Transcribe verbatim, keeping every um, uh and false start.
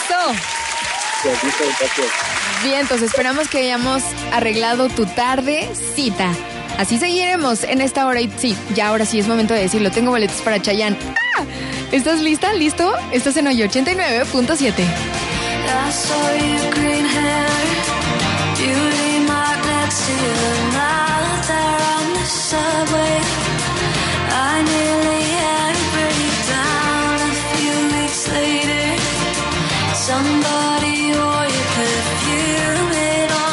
Bien, entonces esperamos que hayamos arreglado tu tardecita. Así seguiremos en esta hora y sí, ya ahora sí es momento de decirlo. Tengo boletos para Chayanne. ¿Estás lista? ¿Listo? Estás en Hoy ochenta y nueve punto siete. Ya soy